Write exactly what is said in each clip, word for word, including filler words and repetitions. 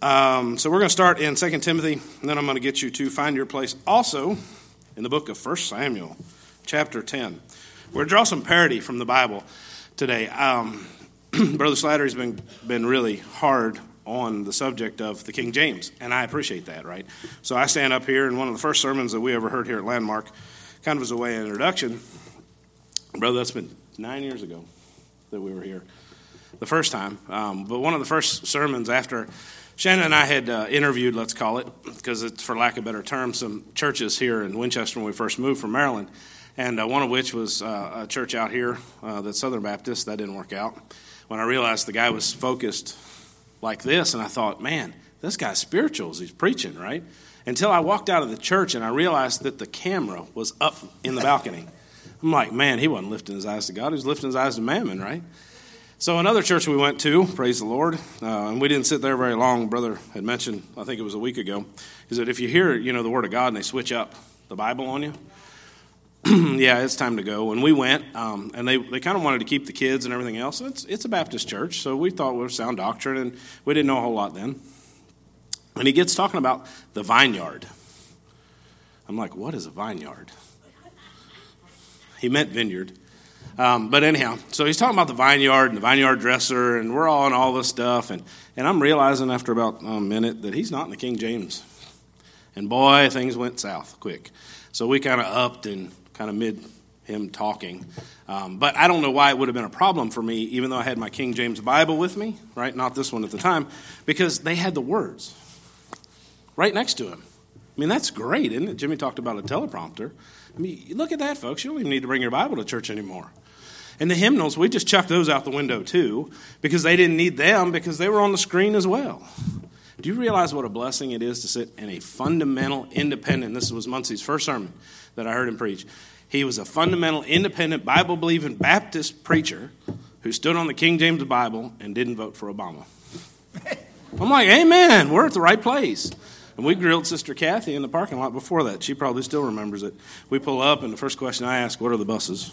Um, so we're going to start in Second Timothy, and then I'm going to get you to find your place also in the book of First Samuel, chapter ten. We're going to draw some parity from the Bible today. Um, Brother Slattery's been been really hard on the subject of the King James, and I appreciate that, right? So I stand up here, and one of the first sermons that we ever heard here at Landmark, kind of as a way of introduction, brother, that's been nine years ago that we were here the first time. Um, but one of the first sermons after Shannon and I had uh, interviewed, let's call it, because it's for lack of a better term, some churches here in Winchester when we first moved from Maryland, and uh, one of which was uh, a church out here uh, that's Southern Baptist. That didn't work out. When I realized the guy was focused like this, and I thought, man, this guy's spiritual as he's preaching, right? Until I walked out of the church and I realized that the camera was up in the balcony. I'm like, man, he wasn't lifting his eyes to God. He was lifting his eyes to mammon, right? So another church we went to, praise the Lord, uh, and we didn't sit there very long. Brother had mentioned, I think it was a week ago, is that if you hear, you know, the Word of God and they switch up the Bible on you, yeah, it's time to go. And we went, um, and they, they kind of wanted to keep the kids and everything else. It's it's a Baptist church, so we thought it was sound doctrine, and we didn't know a whole lot then. And he gets talking about the vineyard. I'm like, what is a vineyard? He meant vineyard. Um, but anyhow, so he's talking about the vineyard and the vineyard dresser, and we're all on all this stuff. And, and I'm realizing after about a minute that he's not in the King James. And boy, things went south quick. So we kind of upped and kind of mid him talking. Um, but I don't know why it would have been a problem for me, even though I had my King James Bible with me, right? Not this one at the time, because they had the words right next to him. I mean, that's great, isn't it? Jimmy talked about a teleprompter. I mean, look at that, folks. You don't even need to bring your Bible to church anymore. And the hymnals, we just chucked those out the window, too, because they didn't need them because they were on the screen as well. Do you realize what a blessing it is to sit in a fundamental, independent, this was Muncie's first sermon that I heard him preach. He was a fundamental, independent, Bible-believing Baptist preacher who stood on the King James Bible and didn't vote for Obama. I'm like, amen, we're at the right place. And we grilled Sister Kathy in the parking lot before that. She probably still remembers it. We pull up, and the first question I ask, what are the buses?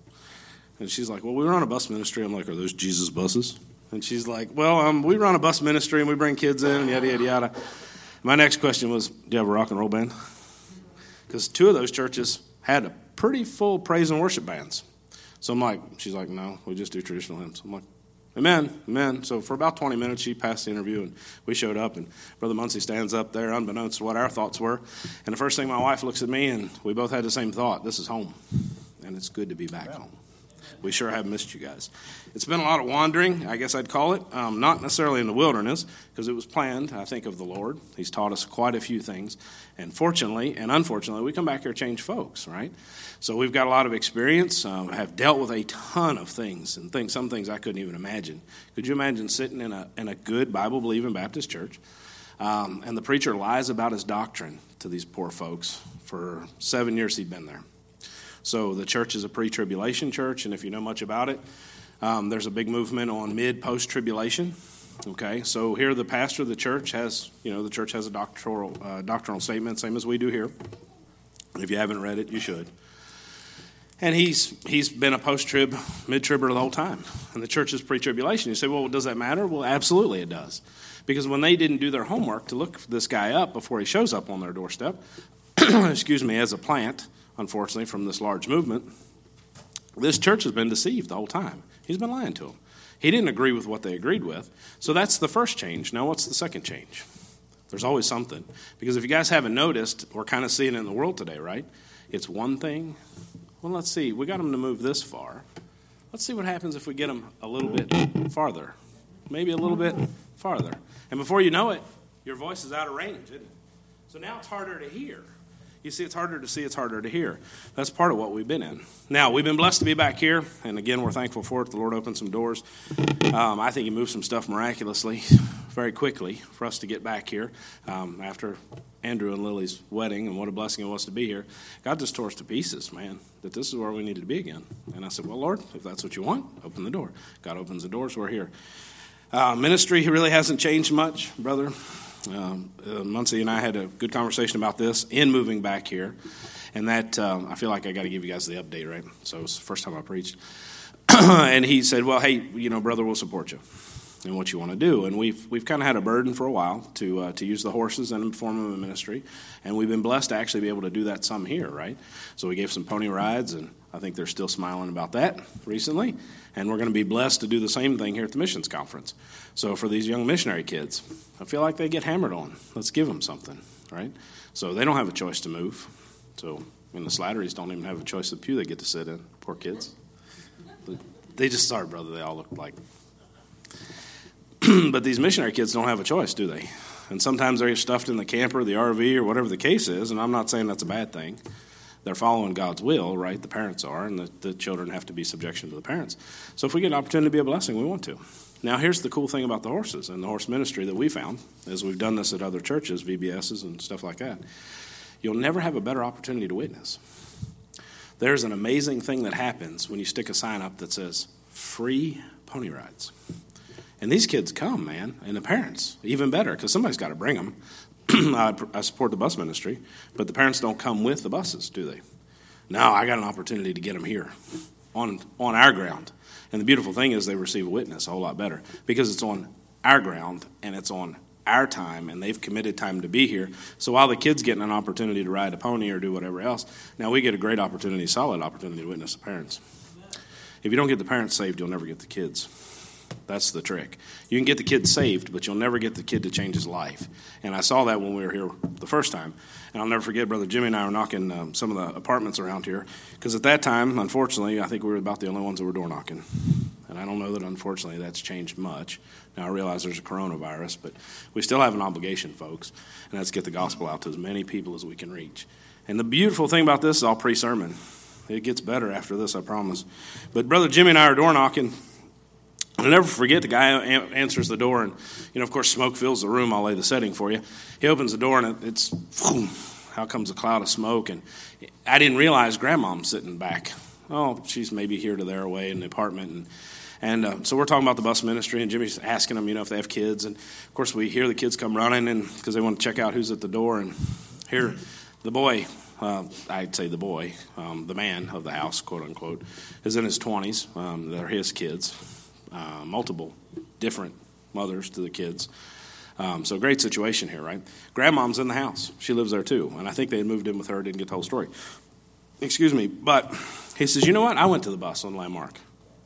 And she's like, well, we run a bus ministry. I'm like, are those Jesus buses? And she's like, well, um, we run a bus ministry, and we bring kids in, and yada, yada, yada. My next question was, do you have a rock and roll band? Because two of those churches had a pretty full praise and worship bands. So I'm like, she's like, no, we just do traditional hymns. I'm like, amen, amen. So for about twenty minutes, she passed the interview, and we showed up, and Brother Muncie stands up there, unbeknownst to what our thoughts were. And the first thing my wife looks at me, and we both had the same thought, this is home, and it's good to be back home. We sure have missed you guys. It's been a lot of wandering, I guess I'd call it, um, not necessarily in the wilderness, because it was planned, I think, of the Lord. He's taught us quite a few things. And fortunately and unfortunately, we come back here changed folks, right? So we've got a lot of experience, um, have dealt with a ton of things, and things, some things I couldn't even imagine. Could you imagine sitting in a, in a good Bible-believing Baptist church, um, and the preacher lies about his doctrine to these poor folks? For seven years he'd been there. So the church is a pre-tribulation church, and if you know much about it, um, there's a big movement on mid-post-tribulation. Okay, so here the pastor of the church has, you know, the church has a doctoral uh, doctrinal statement, same as we do here. If you haven't read it, you should. And he's he's been a post-trib, mid-tribber the whole time, and the church is pre-tribulation. You say, well, does that matter? Well, absolutely it does, because when they didn't do their homework to look this guy up before he shows up on their doorstep, excuse me, as a plant, unfortunately, from this large movement, this church has been deceived the whole time. He's been lying to them. He didn't agree with what they agreed with. So that's the first change. Now, what's the second change? There's always something. Because if you guys haven't noticed, we're kind of seeing it in the world today, right? It's one thing. Well, let's see. We got them to move this far. Let's see what happens if we get them a little bit farther. Maybe a little bit farther. And before you know it, your voice is out of range, isn't it? So now it's harder to hear. You see, it's harder to see, it's harder to hear. That's part of what we've been in. Now, we've been blessed to be back here, and again, we're thankful for it. The Lord opened some doors. Um, I think he moved some stuff miraculously, very quickly, for us to get back here um, after Andrew and Lily's wedding, and what a blessing it was to be here. God just tore us to pieces, man, that this is where we needed to be again. And I said, well, Lord, if that's what you want, open the door. God opens the doors, we're here. Uh, ministry really hasn't changed much, brother. Um, uh, Muncie and I had a good conversation about this in moving back here, and that um, I feel like I got to give you guys the update, right? So it's the first time I preached, and he said, well, hey, you know, brother, we'll support you. and what you want to do. And we've we've kind of had a burden for a while to uh, to use the horses in a form of a ministry, and we've been blessed to actually be able to do that some here, right? So we gave some pony rides, and I think they're still smiling about that recently. And we're going to be blessed to do the same thing here at the missions conference. So for these young missionary kids, I feel like they get hammered on. Let's give them something, right? So they don't have a choice to move. So in the Slatteries don't even have a choice of pew they get to sit in. Poor kids. They just, sorry, brother, they all look like. But these missionary kids don't have a choice, do they? And sometimes they're stuffed in the camper, the R V, or whatever the case is, and I'm not saying that's a bad thing. They're following God's will, right? The parents are, and the, the children have to be subjection to the parents. So if we get an opportunity to be a blessing, we want to. Now, here's the cool thing about the horses and the horse ministry that we found, as we've done this at other churches, V B S's and stuff like that. You'll never have a better opportunity to witness. There's an amazing thing that happens when you stick a sign up that says, free pony rides. And these kids come, man, and the parents, even better, because somebody's got to bring them. I, I support the bus ministry, but the parents don't come with the buses, do they? No, I got an opportunity to get them here on on our ground. And the beautiful thing is they receive a witness a whole lot better because it's on our ground and it's on our time, and they've committed time to be here. So while the kid's getting an opportunity to ride a pony or do whatever else, now we get a great opportunity, solid opportunity to witness the parents. If you don't get the parents saved, you'll never get the kids. That's the trick. You can get the kid saved, but you'll never get the kid to change his life. And I saw that when we were here the first time. And I'll never forget, Brother Jimmy and I were knocking um, some of the apartments around here. Because at that time, unfortunately, I think we were about the only ones that were door knocking. And I don't know that, unfortunately, that's changed much. Now, I realize there's a coronavirus, but we still have an obligation, folks. And that's get the gospel out to as many people as we can reach. And the beautiful thing about this is all pre-sermon. It gets better after this, I promise. But Brother Jimmy and I are door knocking. I'll never forget, the guy answers the door, and, you know, of course, smoke fills the room. I'll lay the setting for you. He opens the door, and it's, boom, out comes a cloud of smoke, and I didn't realize Grandmom's sitting back. Oh, she's maybe here to there away in the apartment, and and uh, so we're talking about the bus ministry, and Jimmy's asking them, you know, if they have kids, and, of course, we hear the kids come running, and because they want to check out who's at the door, and here, the boy, uh, I'd say the boy, um, the man of the house, quote unquote, is in his twenties. Um, they're his kids. Uh, multiple different mothers to the kids. Um, so great situation here, right? Grandmom's in the house. She lives there too. And I think they had moved in with her. Didn't get the whole story. Excuse me. But he says, you know what? I went to the bus on Landmark.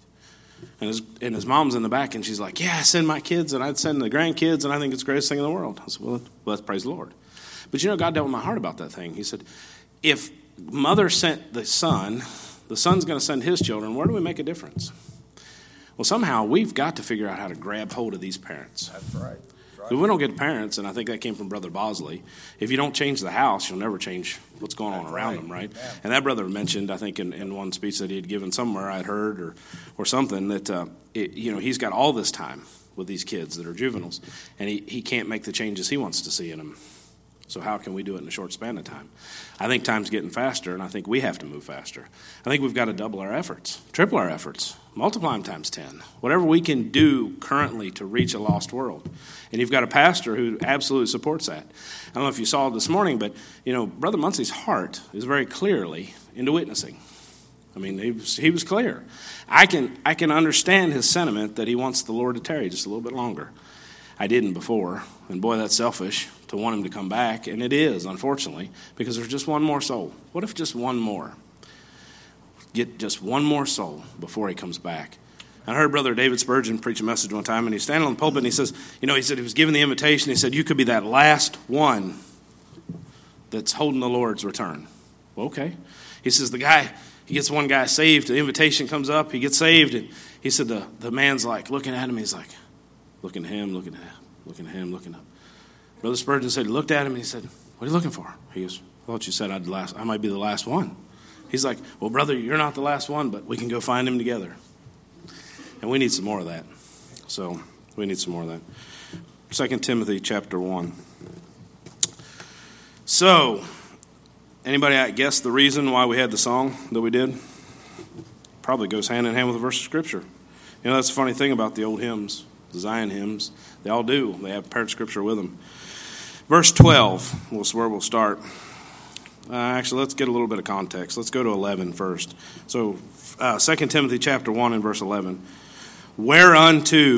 And his, and his mom's in the back, and she's like, yeah, I send my kids, and I'd send the grandkids, and I think it's the greatest thing in the world. I said, well, let's praise the Lord. But you know, God dealt with my heart about that thing. He said, if mother sent the son, the son's going to send his children, where do we make a difference? Well, somehow we've got to figure out how to grab hold of these parents. That's right. That's right. If we don't get parents, and I think that came from Brother Bosley, if you don't change the house, you'll never change what's going on That's around right. them, right? Yeah. And that brother mentioned, I think, in, in one speech that he had given somewhere I'd heard or, or something, that, uh, it, you know, he's got all this time with these kids that are juveniles, and he, he can't make the changes he wants to see in them. So how can we do it in a short span of time? I think time's getting faster, and I think we have to move faster. I think we've got to double our efforts, triple our efforts, multiply them times ten, whatever we can do currently to reach a lost world. And you've got a pastor who absolutely supports that. I don't know if you saw it this morning, but, you know, Brother Muncie's heart is very clearly into witnessing. I mean, he was, he was clear. I can, I can understand his sentiment that he wants the Lord to tarry just a little bit longer. I didn't before, and boy, that's selfish to want him to come back, and it is, unfortunately, because there's just one more soul. What if just one more? Get just one more soul before he comes back. I heard Brother David Spurgeon preach a message one time, and he's standing on the pulpit, and he says, you know, he said he was giving the invitation. He said, you could be that last one that's holding the Lord's return. Well, okay. He says, the guy, he gets one guy saved, the invitation comes up, he gets saved, and he said the, the man's like looking at him, he's like, looking at him, looking at him, looking at him, looking up. Brother Spurgeon said, he looked at him, and he said, what are you looking for? He goes, I thought you said I'd last, I might be the last one. He's like, well, brother, you're not the last one, but we can go find him together. And we need some more of that. So we need some more of that. Second Timothy chapter one. So, anybody guess the reason why we had the song that we did? Probably goes hand in hand with a verse of Scripture. You know, that's the funny thing about the old hymns, the Zion hymns. They all do. They have paired Scripture with them. Verse twelve was where we'll start. Uh, actually, let's get a little bit of context. Let's go to eleven first. So, uh, Second Timothy chapter one and verse eleven. Whereunto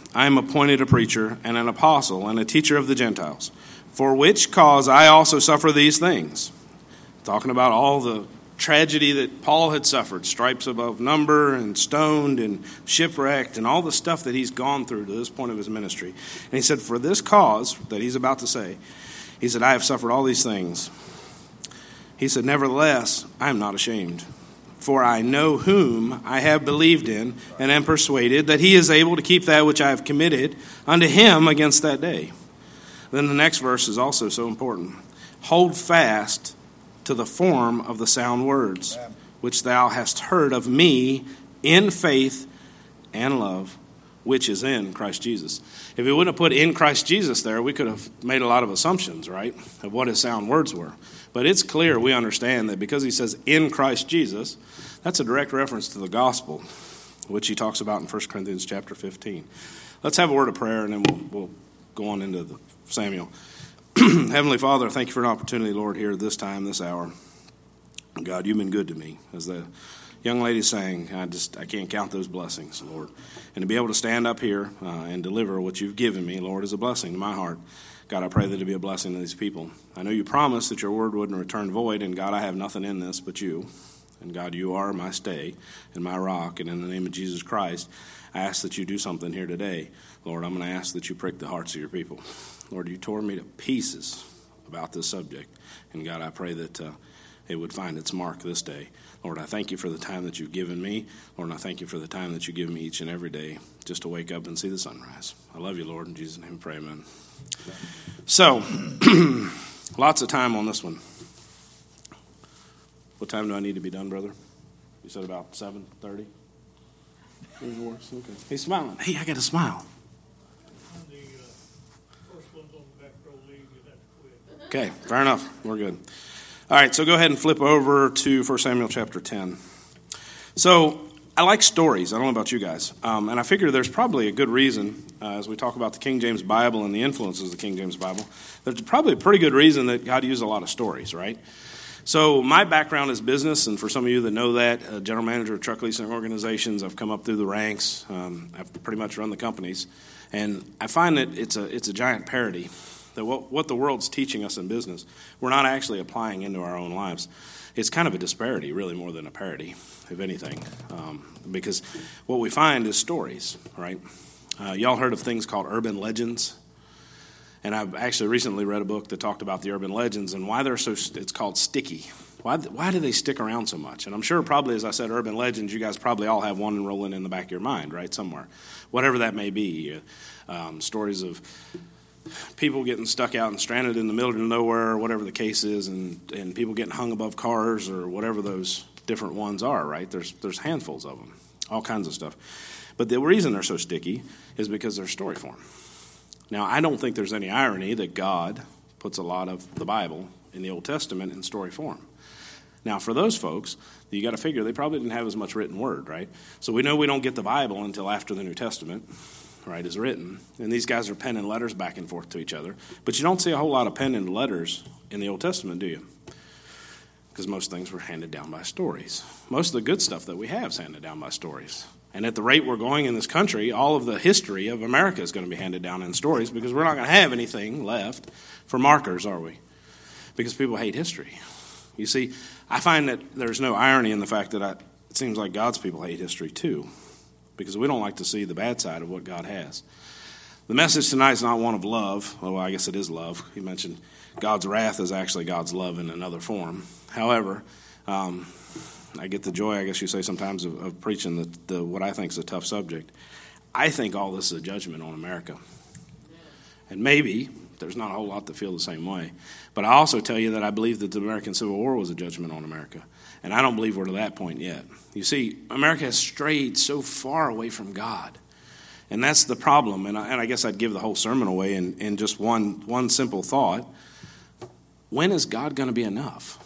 I am appointed a preacher and an apostle and a teacher of the Gentiles, for which cause I also suffer these things. Talking about all the tragedy that Paul had suffered, stripes above number and stoned and shipwrecked and all the stuff that he's gone through to this point of his ministry. And he said, for this cause that he's about to say, he said, I have suffered all these things. He said, nevertheless, I am not ashamed, for I know whom I have believed in and am persuaded that he is able to keep that which I have committed unto him against that day. Then the next verse is also so important. Hold fast to the form of the sound words, which thou hast heard of me in faith and love, which is in Christ Jesus. If we wouldn't have put in Christ Jesus there, we could have made a lot of assumptions, right, of what his sound words were. But it's clear we understand that because he says in Christ Jesus, that's a direct reference to the gospel, which he talks about in First Corinthians chapter fifteen. Let's have a word of prayer, and then we'll, we'll go on into the Samuel. Heavenly Father, thank you for an opportunity, Lord, here this time, this hour. God, you've been good to me. As the young lady sang, I just I can't count those blessings, Lord. And to be able to stand up here uh, and deliver what you've given me, Lord, is a blessing to my heart. God, I pray that it be a blessing to these people. I know you promised that your word wouldn't return void, and God, I have nothing in this but you. And God, you are my stay and my rock, and in the name of Jesus Christ, I ask that you do something here today. Lord, I'm going to ask that you prick the hearts of your people. Lord, you tore me to pieces about this subject, and God, I pray that uh, it would find its mark this day. Lord, I thank you for the time that you've given me. Lord, and I thank you for the time that you give me each and every day just to wake up and see the sunrise. I love you, Lord. In Jesus' name we pray, amen. So, lots of time on this one. What time do I need to be done, brother? You said about seven thirty? Okay. He's smiling. Hey, I got to smile. Okay, fair enough. We're good. All right, so go ahead and flip over to First Samuel chapter ten. So I like stories. I don't know about you guys. Um, and I figure there's probably a good reason, uh, as we talk about the King James Bible and the influences of the King James Bible, there's probably a pretty good reason that God used a lot of stories, right? So my background is business, and for some of you that know that, uh, general manager of truck leasing organizations, I've come up through the ranks. Um, I've pretty much run the companies. And I find that it's a it's a giant parody. That what, what the world's teaching us in business, we're not actually applying into our own lives. It's kind of a disparity, really, more than a parody, if anything. Um, because what we find is stories, right? Uh, y'all heard of things called urban legends? And I've actually recently read a book that talked about the urban legends and why they're so, it's called sticky. Why why do they stick around so much? And I'm sure probably, as I said, urban legends, you guys probably all have one rolling in the back of your mind, right, somewhere. Whatever that may be. Um, stories of people getting stuck out and stranded in the middle of nowhere, or whatever the case is, and, and people getting hung above cars or whatever those different ones are, right? There's there's handfuls of them, all kinds of stuff. But the reason they're so sticky is because they're story form. Now, I don't think there's any irony that God puts a lot of the Bible in the Old Testament in story form. Now, for those folks, you got to figure they probably didn't have as much written word, right? So we know we don't get the Bible until after the New Testament, right, is written. And these guys are penning letters back and forth to each other. But you don't see a whole lot of penning letters in the Old Testament, do you? Because most things were handed down by stories. Most of the good stuff that we have is handed down by stories. And at the rate we're going in this country, all of the history of America is going to be handed down in stories because we're not going to have anything left for markers, are we? Because people hate history. You see, I find that there's no irony in the fact that I, it seems like God's people hate history too, because we don't like to see the bad side of what God has. The message tonight is not one of love. Well, I guess it is love. He mentioned God's wrath is actually God's love in another form. However, um, I get the joy, I guess you say sometimes, of, of preaching the, the what I think is a tough subject. I think all this is a judgment on America. And maybe there's not a whole lot that feel the same way. But I also tell you that I believe that the American Civil War was a judgment on America. And I don't believe we're to that point yet. You see, America has strayed so far away from God. And that's the problem. And I, and I guess I'd give the whole sermon away in, in just one, one simple thought. When is God going to be enough?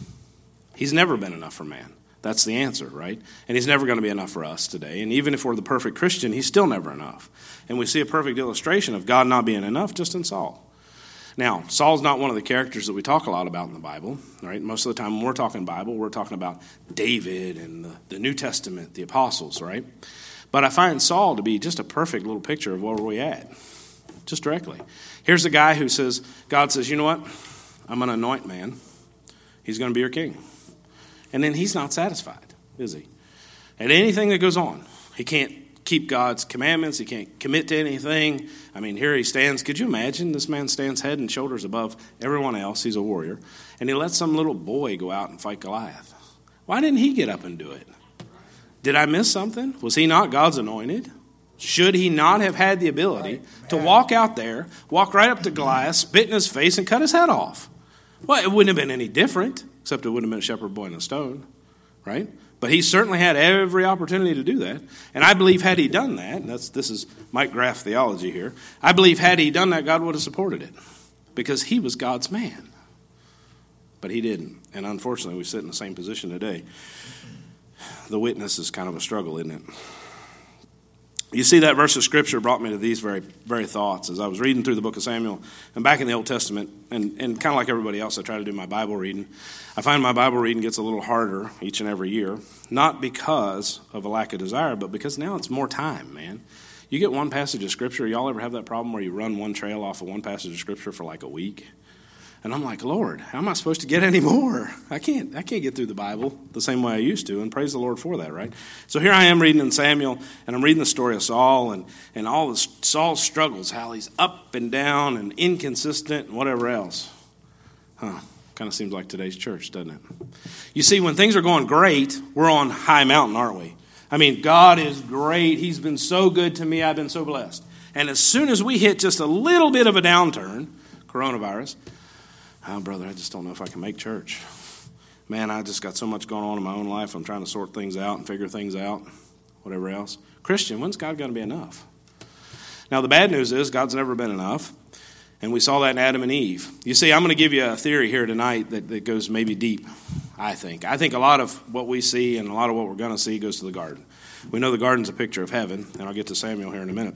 He's never been enough for man. That's the answer, right? And he's never going to be enough for us today. And even if we're the perfect Christian, he's still never enough. And we see a perfect illustration of God not being enough just in Saul. Now, Saul's not one of the characters that we talk a lot about in the Bible, right? Most of the time when we're talking Bible, we're talking about David and the, the New Testament, the apostles, right? But I find Saul to be just a perfect little picture of where we're at, just directly. Here's a guy who says, God says, you know what? I'm going to anoint man. He's going to be your king. And then he's not satisfied, is he? And anything that goes on, he can't keep God's commandments. He can't commit to anything. I mean, here he stands. Could you imagine? This man stands head and shoulders above everyone else. He's a warrior. And he lets some little boy go out and fight Goliath. Why didn't he get up and do it? Did I miss something? Was he not God's anointed? Should he not have had the ability to walk out there, walk right up to Goliath, spit in his face, and cut his head off? Well, it wouldn't have been any different, except it wouldn't have been a shepherd boy and a stone, right? But he certainly had every opportunity to do that. And I believe had he done that, and that's, this is Mike Graff theology here, I believe had he done that, God would have supported it because he was God's man. But he didn't. And unfortunately, we sit in the same position today. The witness is kind of a struggle, isn't it? You see, that verse of Scripture brought me to these very very thoughts as I was reading through the book of Samuel and back in the Old Testament, and, and kind of like everybody else, I try to do my Bible reading. I find my Bible reading gets a little harder each and every year, not because of a lack of desire, but because now it's more time, man. You get one passage of Scripture. Y'all ever have that problem where you run one trail off of one passage of Scripture for like a week? And I'm like, Lord, how am I supposed to get any more? I can't I can't get through the Bible the same way I used to, and praise the Lord for that, right? So here I am reading in Samuel, and I'm reading the story of Saul and, and all this Saul's struggles, how he's up and down and inconsistent and whatever else. Huh, kind of seems like today's church, doesn't it? You see, when things are going great, we're on high mountain, aren't we? I mean, God is great. He's been so good to me. I've been so blessed. And as soon as we hit just a little bit of a downturn, coronavirus, oh, brother, I just don't know if I can make church. Man, I just got so much going on in my own life. I'm trying to sort things out and figure things out, whatever else. Christian, when's God going to be enough? Now, the bad news is God's never been enough, and we saw that in Adam and Eve. You see, I'm going to give you a theory here tonight that, that goes maybe deep, I think. I think a lot of what we see and a lot of what we're going to see goes to the garden. We know the garden's a picture of heaven, and I'll get to Samuel here in a minute.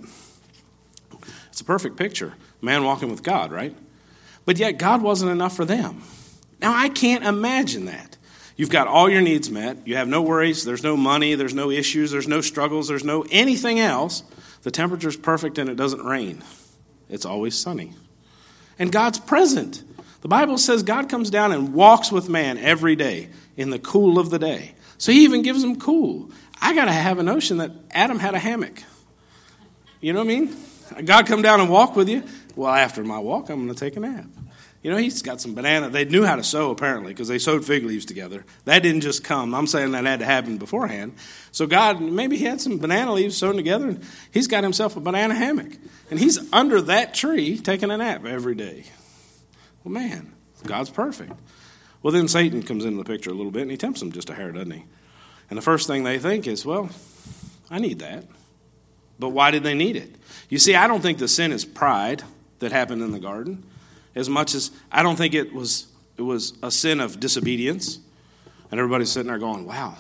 It's a perfect picture. Man walking with God, right? But yet God wasn't enough for them. Now, I can't imagine that. You've got all your needs met. You have no worries. There's no money. There's no issues. There's no struggles. There's no anything else. The temperature's perfect and it doesn't rain. It's always sunny. And God's present. The Bible says God comes down and walks with man every day in the cool of the day. So he even gives him cool. I got to have a notion that Adam had a hammock. You know what I mean? God come down and walk with you. Well, after my walk, I'm going to take a nap. You know, he's got some banana. They knew how to sew, apparently, because they sewed fig leaves together. That didn't just come. I'm saying that had to happen beforehand. So God, maybe he had some banana leaves sewn together, and he's got himself a banana hammock. And he's under that tree taking a nap every day. Well, man, God's perfect. Well, then Satan comes into the picture a little bit, and he tempts them just a hair, doesn't he? And the first thing they think is, well, I need that. But why did they need it? You see, I don't think the sin is pride that happened in the garden, as much as I don't think it was it was a sin of disobedience. And everybody's sitting there going, wow.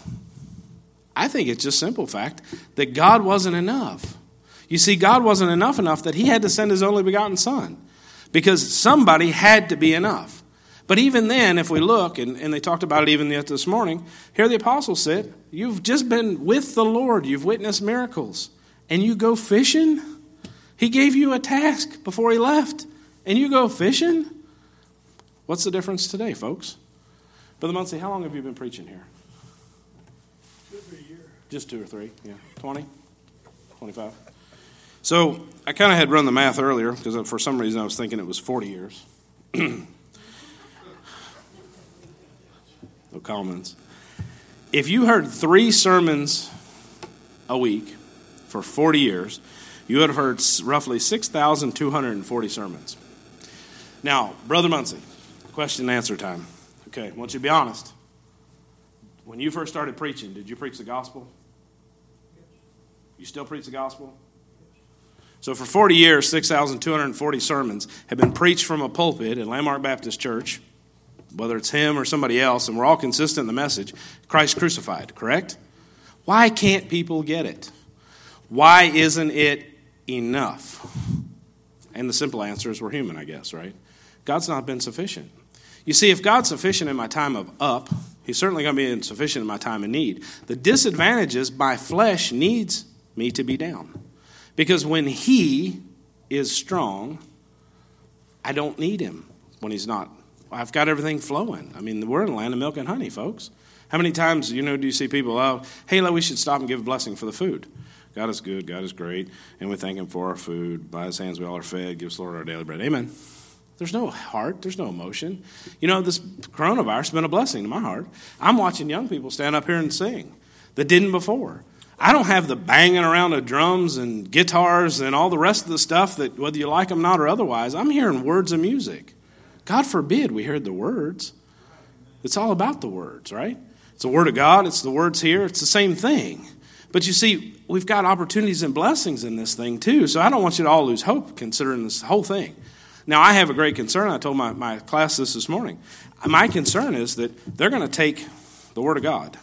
I think it's just simple fact that God wasn't enough. You see, God wasn't enough enough that he had to send his only begotten son, because somebody had to be enough. But even then, if we look, and, and they talked about it even yet this morning, here the apostles said, you've just been with the Lord. You've witnessed miracles. And you go fishing? He gave you a task before he left, and you go fishing? What's the difference today, folks? Brother Muncie, how long have you been preaching here? Two or three years. Just two or three, yeah. twenty? twenty-five? So I kind of had run the math earlier, because for some reason I was thinking it was forty years. No comments. If you heard three sermons a week for forty years, you would have heard roughly six thousand two hundred forty sermons. Now, Brother Muncie, question and answer time. Okay, I want you to be honest. When you first started preaching, did you preach the gospel? You still preach the gospel? So for forty years, six thousand two hundred forty sermons have been preached from a pulpit at Landmark Baptist Church, whether it's him or somebody else, and we're all consistent in the message, Christ crucified, correct? Why can't people get it? Why isn't it enough? And the simple answer is we're human, I guess, right? God's not been sufficient. You see, if God's sufficient in my time of up, he's certainly going to be sufficient in my time of need. The disadvantage is my flesh needs me to be down. Because when he is strong, I don't need him when he's not. I've got everything flowing. I mean, we're in the land of milk and honey, folks. How many times, you know, do you see people, oh, hey, we should stop and give a blessing for the food. God is good, God is great, and we thank him for our food. By his hands we all are fed. Give us, Lord, our daily bread. Amen. There's no heart. There's no emotion. You know, this coronavirus has been a blessing to my heart. I'm watching young people stand up here and sing that didn't before. I don't have the banging around of drums and guitars and all the rest of the stuff that, whether you like them or not or otherwise, I'm hearing words of music. God forbid we heard the words. It's all about the words, right? It's the word of God. It's the words here. It's the same thing. But you see, we've got opportunities and blessings in this thing too. So I don't want you to all lose hope considering this whole thing. Now, I have a great concern. I told my, my class this this morning. My concern is that they're going to take the word of God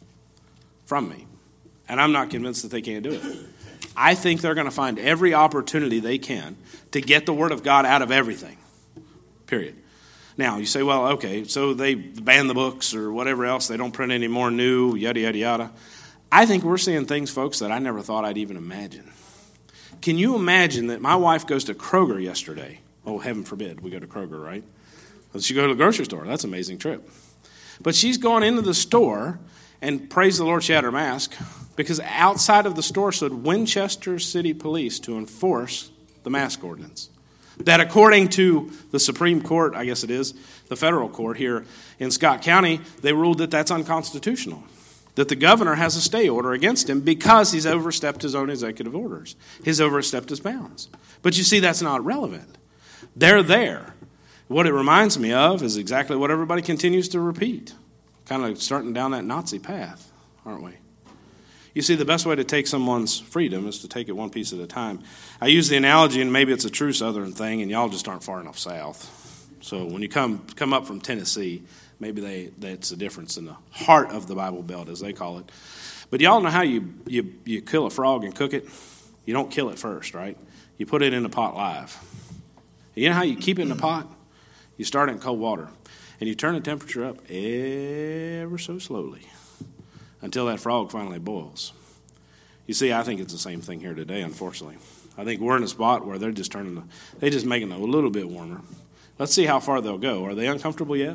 from me. And I'm not convinced that they can't do it. I think they're going to find every opportunity they can to get the word of God out of everything. Period. Now, you say, well, okay, so they ban the books or whatever else. They don't print any more new, yada, yada, yada. I think we're seeing things, folks, that I never thought I'd even imagine. Can you imagine that my wife goes to Kroger yesterday? Oh, heaven forbid we go to Kroger, right? She go to the grocery store. That's an amazing trip. But she's gone into the store, and praise the Lord she had her mask, because outside of the store stood Winchester City Police to enforce the mask ordinance. That according to the Supreme Court, I guess it is, the federal court here in Scott County, they ruled that that's unconstitutional. That the governor has a stay order against him because he's overstepped his own executive orders. He's overstepped his bounds. But you see, that's not relevant. They're there. What it reminds me of is exactly what everybody continues to repeat. Kind of starting down that Nazi path, aren't we? You see, the best way to take someone's freedom is to take it one piece at a time. I use the analogy, and maybe it's a true Southern thing, and y'all just aren't far enough south. So when you come come up from Tennessee, maybe they that's a difference in the heart of the Bible Belt, as they call it. But y'all know how you, you, you kill a frog and cook it? You don't kill it first, right? You put it in a pot live. You know how you keep it in a pot? You start it in cold water, and you turn the temperature up ever so slowly until that frog finally boils. You see, I think it's the same thing here today, unfortunately. I think we're in a spot where they're just turning, the, they're just making it a little bit warmer. Let's see how far they'll go. Are they uncomfortable yet?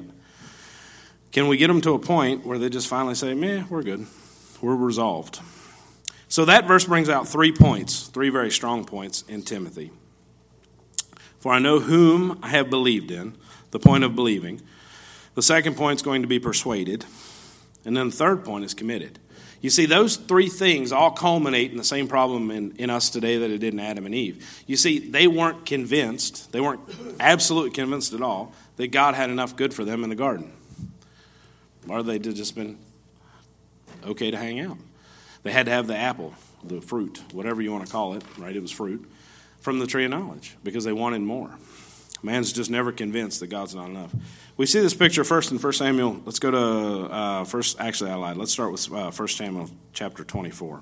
Can we get them to a point where they just finally say, meh, we're good. We're resolved. So that verse brings out three points, three very strong points in Timothy. For I know whom I have believed in, the point of believing. The second point is going to be persuaded. And then the third point is committed. You see, those three things all culminate in the same problem in, in us today that it did in Adam and Eve. You see, they weren't convinced, they weren't absolutely convinced at all that God had enough good for them in the garden. Or they'd just been okay to hang out. They had to have the apple, the fruit, whatever you want to call it, right? It was fruit, from the tree of knowledge because they wanted more. Man's just never convinced that God's not enough. We see this picture first in First Samuel. Let's go to uh, first. Actually, I lied. Let's start with uh, First Samuel chapter twenty-four.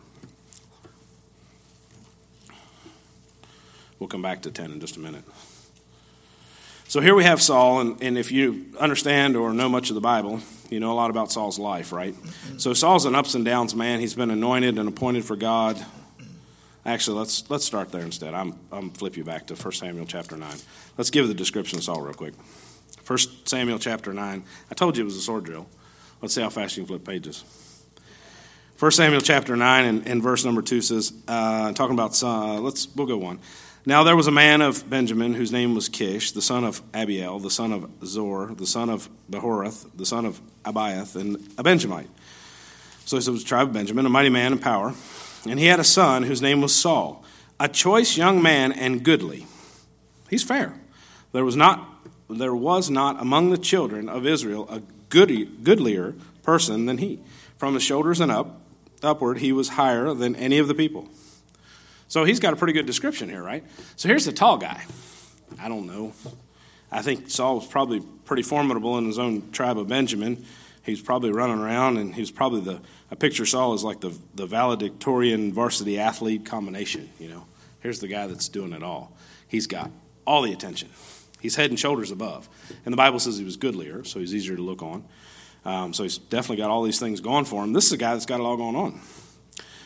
We'll come back to ten in just a minute. So here we have Saul, and, and if you understand or know much of the Bible, you know a lot about Saul's life, right? So Saul's an ups and downs man. He's been anointed and appointed for God. Actually, let's let's start there instead. I'm I'm flip you back to First Samuel chapter nine. Let's give the description of Saul real quick. First Samuel chapter nine. I told you it was a sword drill. Let's see how fast you can flip pages. First Samuel chapter nine and, and verse number two says, uh, talking about, uh, let's, we'll go one. Now there was a man of Benjamin whose name was Kish, the son of Abiel, the son of Zor, the son of Behorath, the son of Abiath, and a Benjamite. So it was the tribe of Benjamin, a mighty man in power. And he had a son whose name was Saul, a choice young man and goodly. He's fair. There was not there was not among the children of Israel a goody, goodlier person than he. From the shoulders and up, upward, he was higher than any of the people. So he's got a pretty good description here, right? So here's the tall guy. I don't know. I think Saul was probably pretty formidable in his own tribe of Benjamin. He was probably running around, and he was probably the, I picture Saul as like the, the valedictorian varsity athlete combination, you know. Here's the guy that's doing it all. He's got all the attention. He's head and shoulders above. And the Bible says he was goodlier, so he's easier to look on. Um, so he's definitely got all these things going for him. This is a guy that's got it all going on.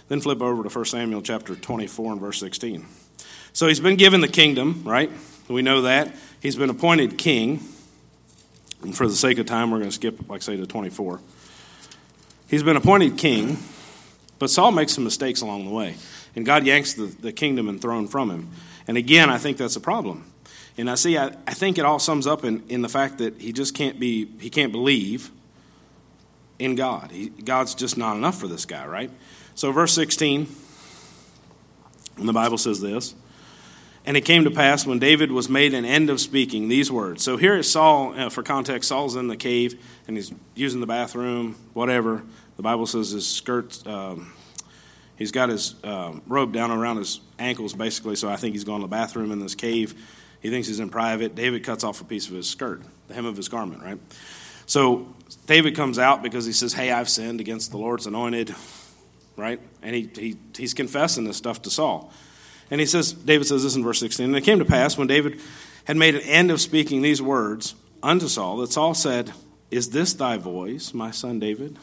Then flip over to First Samuel chapter twenty-four and verse sixteen. So he's been given the kingdom, right? We know that. He's been appointed king. And for the sake of time, we're going to skip, like say, to twenty-four. He's been appointed king, but Saul makes some mistakes along the way. And God yanks the, the kingdom and throne from him. And again, I think that's a problem. And I see, I, I think it all sums up in, in the fact that he just can't be, he can't believe in God. He, God's just not enough for this guy, right? So verse sixteen, and the Bible says this, and it came to pass when David was made an end of speaking these words. So here is Saul, uh, for context, Saul's in the cave, and he's using the bathroom, whatever. The Bible says his skirt, um, he's got his um, robe down around his ankles, basically, so I think he's going to the bathroom in this cave. He thinks he's in private. David cuts off a piece of his skirt, the hem of his garment, right? So David comes out because he says, hey, I've sinned against the Lord's anointed, right? And he, he he's confessing this stuff to Saul. And he says, David says this in verse sixteen, and it came to pass when David had made an end of speaking these words unto Saul, that Saul said, is this thy voice, my son David?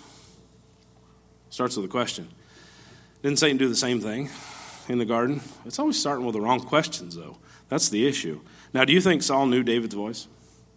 Starts with a question. Didn't Satan do the same thing in the garden? It's always starting with the wrong questions, though. That's the issue. Now, do you think Saul knew David's voice?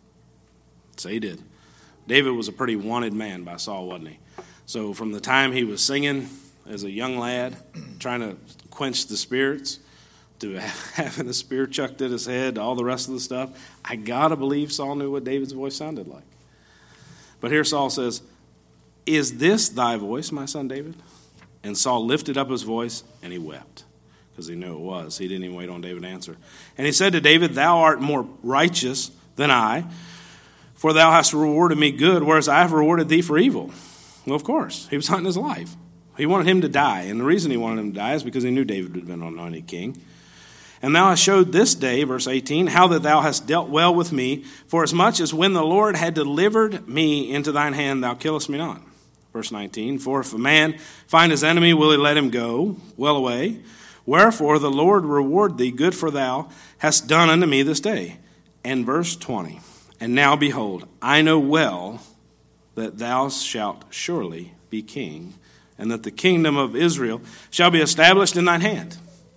Say he did. David was a pretty wanted man by Saul, wasn't he? So from the time he was singing as a young lad, trying to quench the spirits, to having a spear chucked at his head, all the rest of the stuff, I got to believe Saul knew what David's voice sounded like. But here Saul says, is this thy voice, my son David? And Saul lifted up his voice, and he wept, because he knew it was. He didn't even wait on David to answer. And he said to David, thou art more righteous than I, for thou hast rewarded me good, whereas I have rewarded thee for evil. Well, of course, he was hunting his life. He wanted him to die, and the reason he wanted him to die is because he knew David had been anointed king. And thou hast showed this day, verse eighteen, how that thou hast dealt well with me, for as much as when the Lord had delivered me into thine hand, thou killest me not. Verse nineteen, for if a man find his enemy, will he let him go well away? Wherefore the Lord reward thee good, for thou hast done unto me this day. And verse twenty, and now behold, I know well that thou shalt surely be king, and that the kingdom of Israel shall be established in thine hand.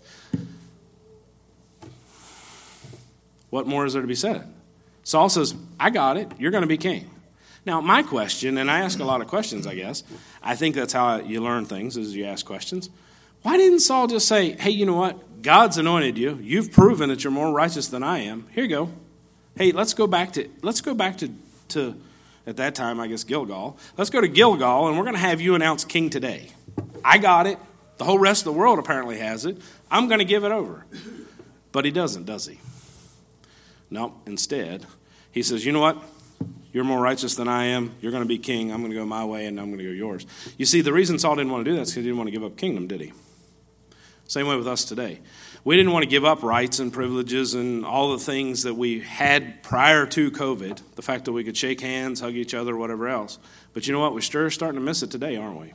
What more is there to be said? Saul says, I got it. You're going to be king. Now, my question, and I ask a lot of questions, I guess. I think that's how you learn things, is you ask questions. Why didn't Saul just say, hey, you know what? God's anointed you. You've proven that you're more righteous than I am. Here you go. Hey, let's go back to, let's go back to, to at that time, I guess, Gilgal. Let's go to Gilgal, and we're going to have you announced king today. I got it. The whole rest of the world apparently has it. I'm going to give it over. But he doesn't, does he? No, instead, he says, you know what? You're more righteous than I am. You're going to be king. I'm going to go my way, and I'm going to go yours. You see, the reason Saul didn't want to do that is because he didn't want to give up kingdom, did he? Same way with us today. We didn't want to give up rights and privileges and all the things that we had prior to COVID, the fact that we could shake hands, hug each other, whatever else. But you know what? We're sure starting to miss it today, aren't we?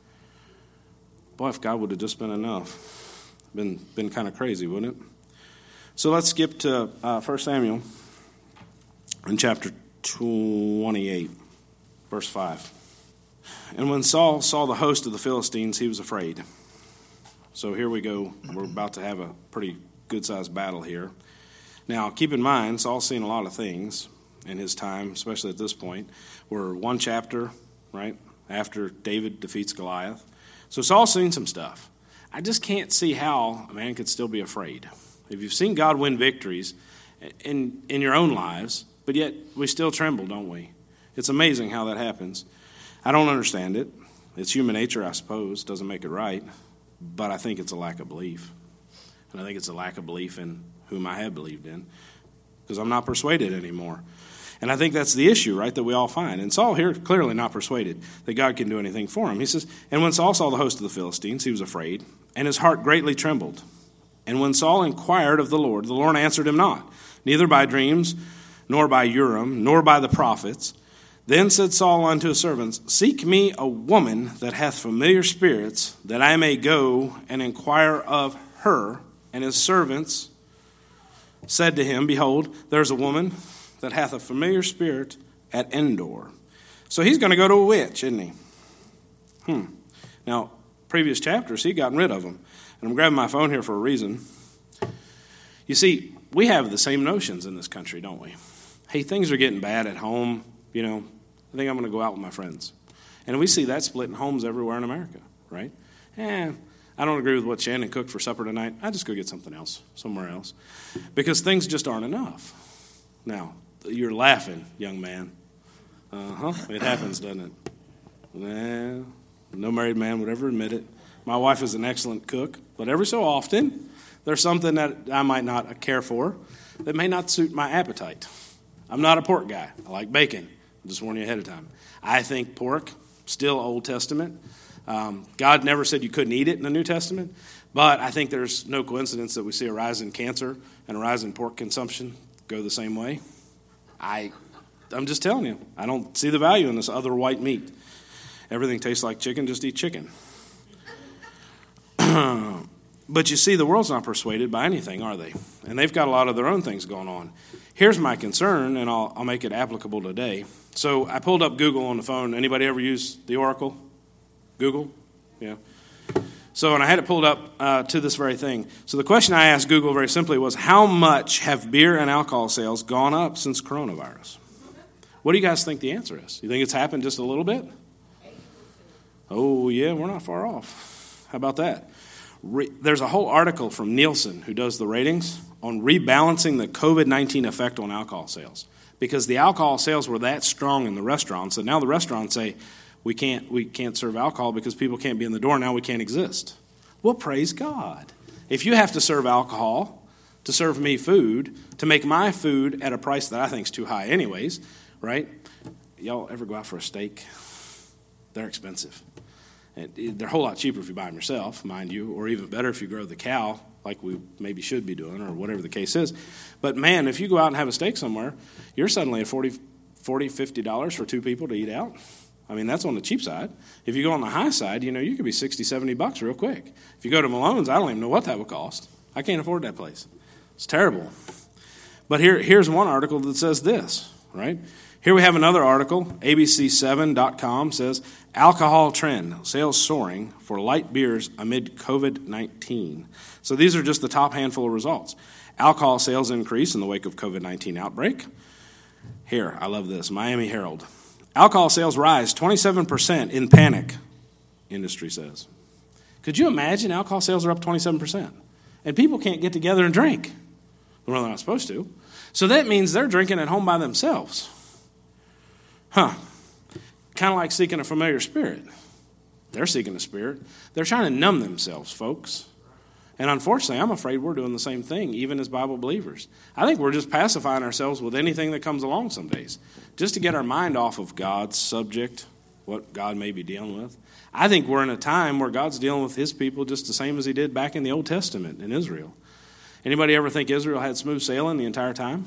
Boy, if God would have just been enough. Been, been kind of crazy, wouldn't it? So let's skip to uh, First Samuel in chapter twenty-eight, verse five. And when Saul saw the host of the Philistines, he was afraid. So here we go. We're about to have a pretty good-sized battle here. Now, keep in mind, Saul's seen a lot of things in his time, especially at this point. We're one chapter, right, after David defeats Goliath. So Saul's seen some stuff. I just can't see how a man could still be afraid. If you've seen God win victories in, in your own lives, but yet we still tremble, don't we? It's amazing how that happens. I don't understand it. It's human nature, I suppose. Doesn't make it right. But I think it's a lack of belief. And I think it's a lack of belief in whom I have believed in, because I'm not persuaded anymore. And I think that's the issue, right, that we all find. And Saul here clearly not persuaded that God can do anything for him. He says, and when Saul saw the host of the Philistines, he was afraid, and his heart greatly trembled. And when Saul inquired of the Lord, the Lord answered him not, neither by dreams, nor by Urim, nor by the prophets. Then said Saul unto his servants, seek me a woman that hath familiar spirits, that I may go and inquire of her. And his servants said to him, behold, there's a woman that hath a familiar spirit at Endor. So he's going to go to a witch, isn't he? Hmm. Now, previous chapters, he'd gotten rid of them. And I'm grabbing my phone here for a reason. You see, we have the same notions in this country, don't we? Hey, things are getting bad at home. You know, I think I'm going to go out with my friends. And we see that split in homes everywhere in America, right? Eh, I don't agree with what Shannon cooked for supper tonight. I just go get something else, somewhere else. Because things just aren't enough. Now, you're laughing, young man. Uh-huh, it happens, doesn't it? Nah, no married man would ever admit it. My wife is an excellent cook, but every so often, there's something that I might not care for that may not suit my appetite. I'm not a pork guy. I like bacon. I'll just warn you ahead of time. I think pork, still Old Testament. Um, God never said you couldn't eat it in the New Testament, but I think there's no coincidence that we see a rise in cancer and a rise in pork consumption go the same way. I, I'm just telling you, I don't see the value in this other white meat. Everything tastes like chicken, just eat chicken. But you see, the world's not persuaded by anything, are they? And they've got a lot of their own things going on. Here's my concern, and I'll, I'll make it applicable today. So I pulled up Google on the phone. Anybody ever use the Oracle? Google? Yeah. So, and I had it pulled up uh, to this very thing. So the question I asked Google very simply was, how much have beer and alcohol sales gone up since coronavirus? What do you guys think the answer is? You think it's happened just a little bit? Oh, yeah, we're not far off. How about that? Re- There's a whole article from Nielsen, who does the ratings, on rebalancing the covid nineteen effect on alcohol sales. Because the alcohol sales were that strong in the restaurants, and now the restaurants say, we can't, we can't serve alcohol because people can't be in the door, now we can't exist. Well, praise God. If you have to serve alcohol to serve me food, to make my food at a price that I think is too high anyways, right? Y'all ever go out for a steak? They're expensive. And they're a whole lot cheaper if you buy them yourself, mind you, or even better if you grow the cow, like we maybe should be doing, or whatever the case is. But man, if you go out and have a steak somewhere, you're suddenly at forty dollars, fifty dollars for two people to eat out. I mean, that's on the cheap side. If you go on the high side, you know, you could be sixty, seventy bucks real quick. If you go to Malone's, I don't even know what that would cost. I can't afford that place. It's terrible. But here, here's one article that says this, right? Here we have another article. A B C seven dot com says, alcohol trend, sales soaring for light beers amid covid nineteen. So these are just the top handful of results. Alcohol sales increase in the wake of covid nineteen outbreak. Here, I love this, Miami Herald. Alcohol sales rise twenty-seven percent in panic, industry says. Could you imagine alcohol sales are up twenty-seven percent? And people can't get together and drink. Well, they're not supposed to. So that means they're drinking at home by themselves. Huh. Kind of like seeking a familiar spirit. They're seeking a spirit. They're trying to numb themselves, folks. And unfortunately, I'm afraid we're doing the same thing, even as Bible believers. I think we're just pacifying ourselves with anything that comes along some days, just to get our mind off of God's subject, what God may be dealing with. I think we're in a time where God's dealing with his people just the same as he did back in the Old Testament in Israel. Anybody ever think Israel had smooth sailing the entire time?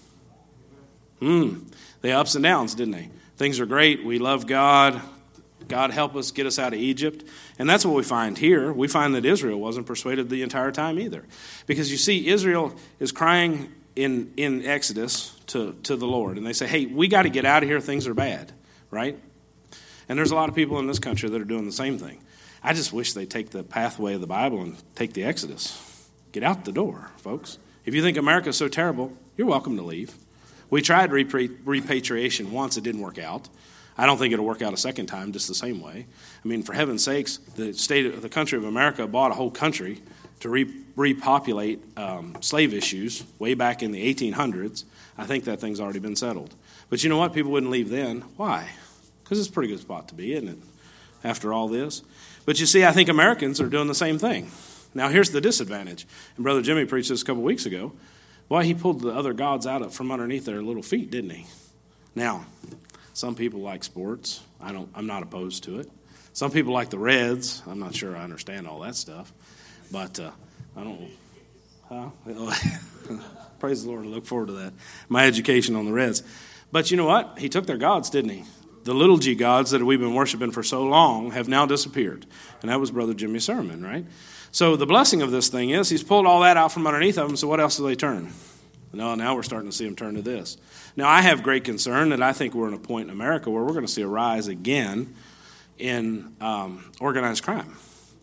Hmm. They had ups and downs, didn't they? Things are great. We love God. God help us get us out of Egypt. And that's what we find here. We find that Israel wasn't persuaded the entire time either. Because you see, Israel is crying in, in Exodus to, to the Lord. And they say, hey, we got to get out of here. Things are bad, right? And there's a lot of people in this country that are doing the same thing. I just wish they'd take the pathway of the Bible and take the Exodus. Get out the door, folks. If you think America's so terrible, you're welcome to leave. We tried repri- repatriation once. It didn't work out. I don't think it'll work out a second time just the same way. I mean, for heaven's sakes, the state of the country of America bought a whole country to re- repopulate um, slave issues way back in the eighteen hundreds. I think that thing's already been settled. But you know what? People wouldn't leave then. Why? Because it's a pretty good spot to be, isn't it, after all this? But you see, I think Americans are doing the same thing. Now, here's the disadvantage. And Brother Jimmy preached this a couple weeks ago. Boy, he pulled the other gods out from underneath their little feet, didn't he? Now, some people like sports. I don't, I'm not opposed to it. Some people like the Reds. I'm not sure I understand all that stuff. But uh, I don't, huh? Praise the Lord. I look forward to that. My education on the Reds. But you know what? He took their gods, didn't he? The little g gods that we've been worshiping for so long have now disappeared. And that was Brother Jimmy's sermon, right? So the blessing of this thing is he's pulled all that out from underneath of them, so what else do they turn? No, now we're starting to see them turn to this. Now, I have great concern that I think we're in a point in America where we're going to see a rise again in um, organized crime.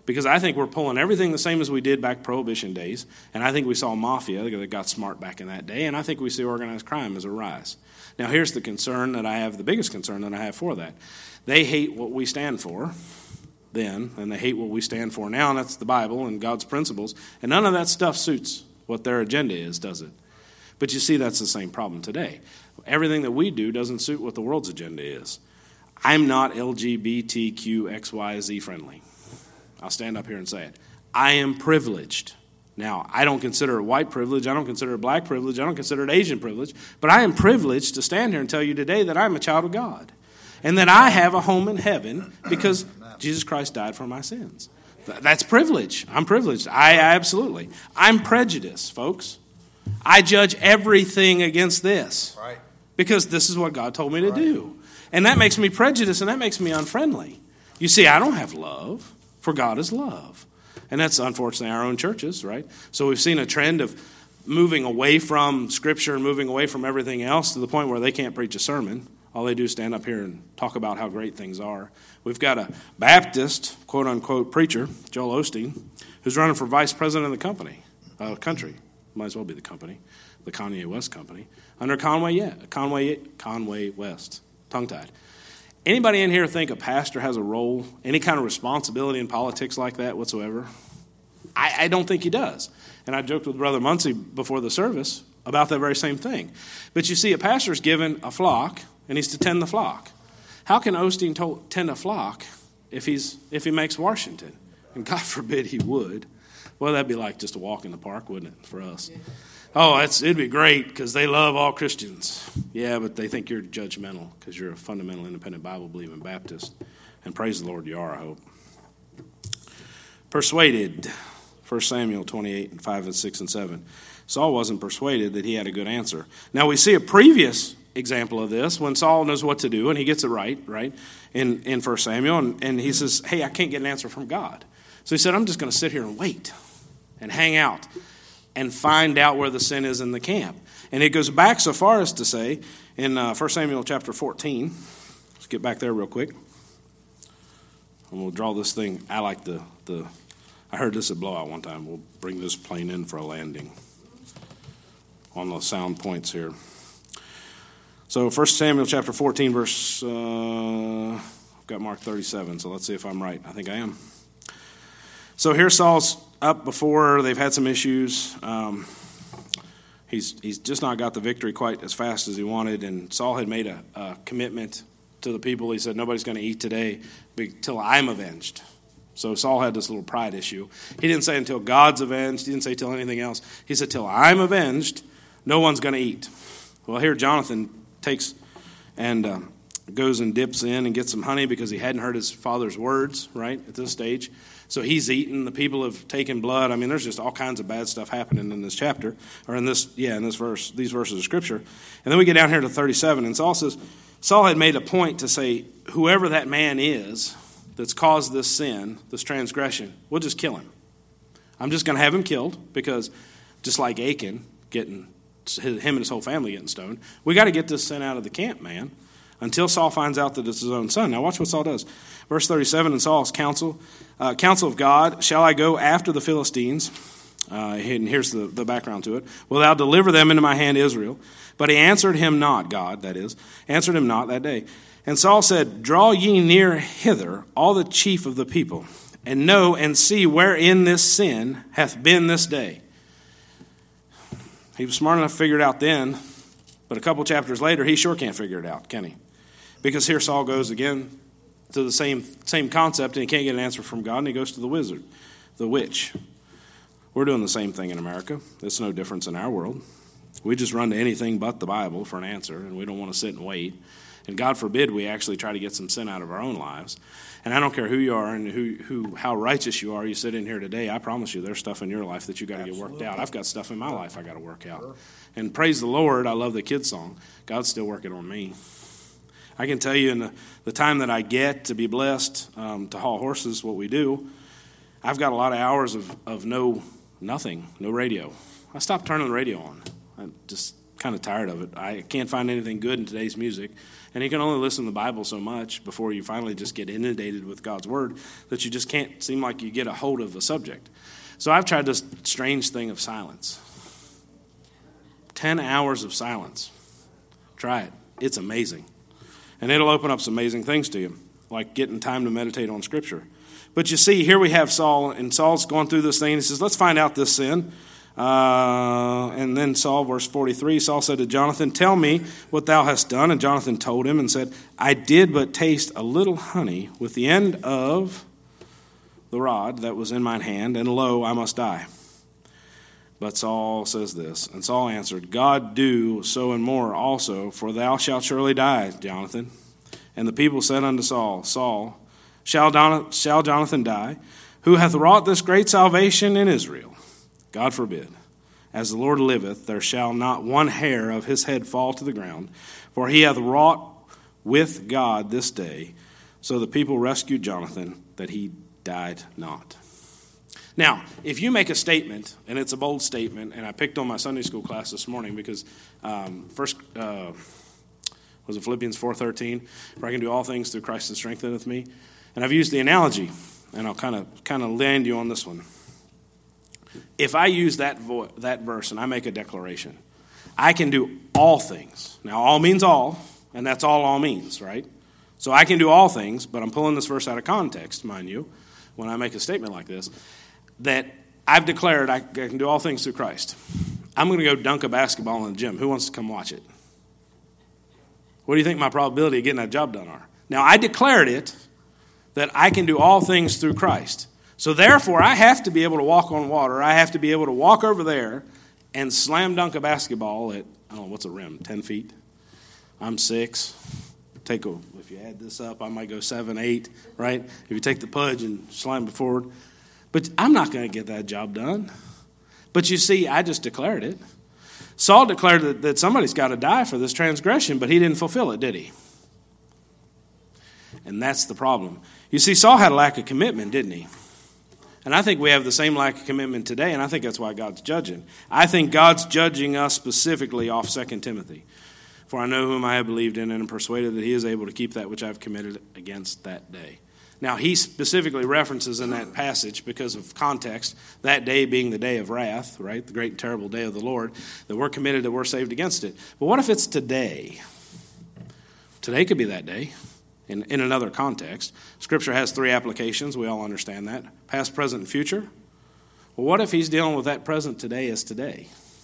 Because I think we're pulling everything the same as we did back Prohibition days. And I think we saw mafia that got smart back in that day. And I think we see organized crime as a rise. Now, here's the concern that I have, the biggest concern that I have for that. They hate what we stand for then, and they hate what we stand for now, and that's the Bible and God's principles. And none of that stuff suits what their agenda is, does it? But you see, that's the same problem today. Everything that we do doesn't suit what the world's agenda is. I'm not L G B T Q X Y Z friendly. I'll stand up here and say it. I am privileged. Now, I don't consider it white privilege. I don't consider it black privilege. I don't consider it Asian privilege. But I am privileged to stand here and tell you today that I'm a child of God and that I have a home in heaven because Jesus Christ died for my sins. That's privilege. I'm privileged. I, I absolutely. I'm prejudiced, folks. I judge everything against this Right. because this is what God told me to Right. do. And that makes me prejudiced and that makes me unfriendly. You see, I don't have love, for God is love. And that's unfortunately our own churches, right? So we've seen a trend of moving away from Scripture and moving away from everything else to the point where they can't preach a sermon. All they do is stand up here and talk about how great things are. We've got a Baptist, quote-unquote, preacher, Joel Osteen, who's running for vice president of the company, uh, country. Might as well be the company, the Kanye West company, under Conway, yeah, Conway, Conway West, tongue-tied. Anybody in here think a pastor has a role, any kind of responsibility in politics like that whatsoever? I, I don't think he does. And I joked with Brother Muncie before the service about that very same thing. But you see, a pastor's given a flock, and he's to tend the flock. How can Osteen to- tend a flock if he's if he makes Washington? And God forbid he would. Well, that'd be like just a walk in the park, wouldn't it, for us? Oh, it's, it'd be great because they love all Christians. Yeah, but they think you're judgmental because you're a fundamental independent Bible-believing Baptist. And praise the Lord you are, I hope. Persuaded, First Samuel twenty-eight, and five and six and seven. Saul wasn't persuaded that he had a good answer. Now, we see a previous example of this when Saul knows what to do, and he gets it right, right, in, in First Samuel. And, and he says, hey, I can't get an answer from God. So he said, I'm just going to sit here and wait and hang out and find out where the sin is in the camp. And it goes back so far as to say in uh, First Samuel chapter fourteen, let's get back there real quick. And we'll draw this thing. I like the, the I heard this at Blowout one time. We'll bring this plane in for a landing on the sound points here. So First Samuel chapter fourteen, verse, uh, I've got marked thirty-seven, so let's see if I'm right. I think I am. So here Saul's up before, they've had some issues. Um, he's he's just not got the victory quite as fast as he wanted, and Saul had made a, a commitment to the people. He said, nobody's going to eat today until I'm avenged. So Saul had this little pride issue. He didn't say until God's avenged. He didn't say till anything else. He said, till I'm avenged, no one's going to eat. Well, here Jonathan takes and uh, goes and dips in and gets some honey because he hadn't heard his father's words, right, at this stage. So he's eaten. The people have taken blood. I mean, there's just all kinds of bad stuff happening in this chapter, or in this, yeah, in this verse, these verses of Scripture. And then we get down here to thirty-seven, and Saul says, Saul had made a point to say, whoever that man is that's caused this sin, this transgression, we'll just kill him. I'm just going to have him killed because just like Achan getting, him and his whole family getting stoned, we got to get this sin out of the camp, man, until Saul finds out that it's his own son. Now watch what Saul does. Verse thirty-seven, in Saul's counsel, uh, counsel of God, shall I go after the Philistines? Uh, and here's the, the background to it. Will thou deliver them into my hand, Israel? But he answered him not, God, that is, answered him not that day. And Saul said, draw ye near hither, all the chief of the people, and know and see wherein this sin hath been this day. He was smart enough to figure it out then, but a couple chapters later, he sure can't figure it out, can he? Because here Saul goes again to the same same concept, and he can't get an answer from God, and he goes to the wizard, the witch. We're doing the same thing in America. It's no difference in our world. We just run to anything but the Bible for an answer, and we don't want to sit and wait. And God forbid we actually try to get some sin out of our own lives. And I don't care who you are and who, who how righteous you are. You sit in here today, I promise you there's stuff in your life that you got to get worked out. I've got stuff in my life I got to work out. Sure. And praise the Lord, I love the kids song. God's still working on me. I can tell you in the, the time that I get to be blessed um, to haul horses, what we do, I've got a lot of hours of, of no nothing, no radio. I stopped turning the radio on. I just kind of tired of it. I can't find anything good in today's music. And you can only listen to the Bible so much before you finally just get inundated with God's word that you just can't seem like you get a hold of a subject. So I've tried this strange thing of silence. Ten hours of silence. Try it. It's amazing. And it'll open up some amazing things to you, like getting time to meditate on Scripture. But you see, here we have Saul, and Saul's going through this thing. He says, let's find out this sin. Uh, and then Saul, verse forty-three, Saul said to Jonathan, tell me what thou hast done. And Jonathan told him and said, I did but taste a little honey with the end of the rod that was in mine hand, and lo, I must die. But Saul says this, and Saul answered, God do so and more also, for thou shalt surely die, Jonathan. And the people said unto Saul, Saul, shall, Don- shall Jonathan die, who hath wrought this great salvation in Israel? God forbid. As the Lord liveth, there shall not one hair of his head fall to the ground, for he hath wrought with God this day. So the people rescued Jonathan, that he died not. Now, if you make a statement, and it's a bold statement, and I picked on my Sunday school class this morning because um, first uh, was it Philippians four thirteen, for I can do all things through Christ that strengtheneth me. And I've used the analogy, and I'll kind of kind of land you on this one. If I use that vo- that verse and I make a declaration, I can do all things. Now, all means all, and that's all all means, right? So I can do all things, but I'm pulling this verse out of context, mind you, when I make a statement like this, that I've declared I can do all things through Christ. I'm going to go dunk a basketball in the gym. Who wants to come watch it? What do you think my probability of getting that job done are? Now, I declared it that I can do all things through Christ. So therefore, I have to be able to walk on water. I have to be able to walk over there and slam dunk a basketball at, I don't know, what's a rim, ten feet? I'm six. Take a, if you add this up, I might go seven, eight, right? If you take the pudge and slam it forward. But I'm not going to get that job done. But you see, I just declared it. Saul declared that, that somebody's got to die for this transgression, but he didn't fulfill it, did he? And that's the problem. You see, Saul had a lack of commitment, didn't he? And I think we have the same lack of commitment today, and I think that's why God's judging. I think God's judging us specifically off Second Timothy. For I know whom I have believed in and am persuaded that he is able to keep that which I have committed against that day. Now, he specifically references in that passage, because of context, that day being the day of wrath, right, the great and terrible day of the Lord, that we're committed, that we're saved against it. But what if it's today? Today could be that day. In, in another context, Scripture has three applications. We all understand that. Past, present, and future. Well, what if he's dealing with that present today as today?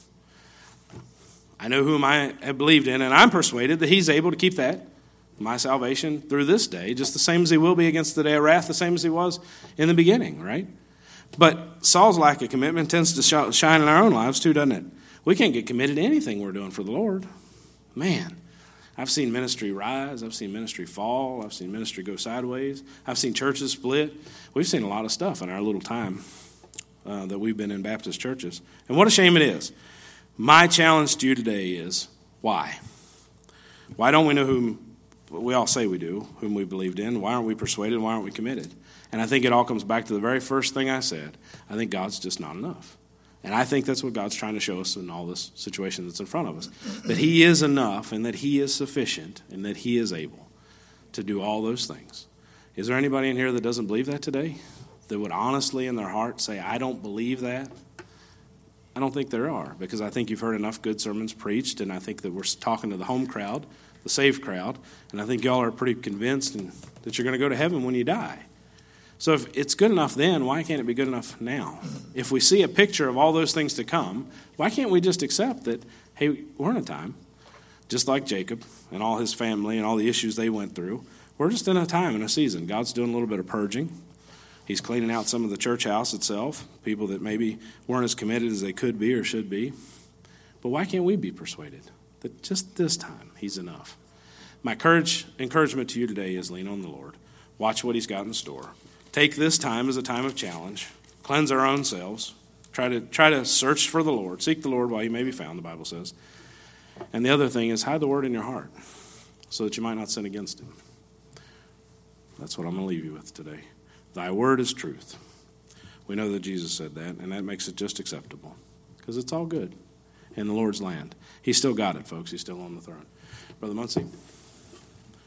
I know whom I have believed in, and I'm persuaded that he's able to keep that, my salvation, through this day, just the same as he will be against the day of wrath, the same as he was in the beginning, right? But Saul's lack of commitment tends to shine in our own lives too, doesn't it? We can't get committed to anything we're doing for the Lord. Man. I've seen ministry rise. I've seen ministry fall. I've seen ministry go sideways. I've seen churches split. We've seen a lot of stuff in our little time uh, that we've been in Baptist churches. And what a shame it is. My challenge to you today is, why? Why don't we know whom we all say we do, whom we believed in? Why aren't we persuaded? Why aren't we committed? And I think it all comes back to the very first thing I said. I think God's just not enough. And I think that's what God's trying to show us in all this situation that's in front of us. That he is enough and that he is sufficient and that he is able to do all those things. Is there anybody in here that doesn't believe that today? That would honestly in their heart say, I don't believe that? I don't think there are, because I think you've heard enough good sermons preached, and I think that we're talking to the home crowd, the saved crowd, and I think y'all are pretty convinced and, that you're going to go to heaven when you die. So if it's good enough then, why can't it be good enough now? If we see a picture of all those things to come, why can't we just accept that, hey, we're in a time, just like Jacob and all his family and all the issues they went through. We're just in a time and a season. God's doing a little bit of purging. He's cleaning out some of the church house itself, people that maybe weren't as committed as they could be or should be. But why can't we be persuaded that just this time he's enough? My courage, encouragement to you today is lean on the Lord. Watch what he's got in store. Take this time as a time of challenge. Cleanse our own selves. Try to try to search for the Lord. Seek the Lord while he may be found, the Bible says. And the other thing is hide the word in your heart so that you might not sin against him. That's what I'm going to leave you with today. Thy word is truth. We know that Jesus said that, and that makes it just acceptable because it's all good. in the Lord's land. He's still got it, folks. He's still on the throne. Brother Muncie.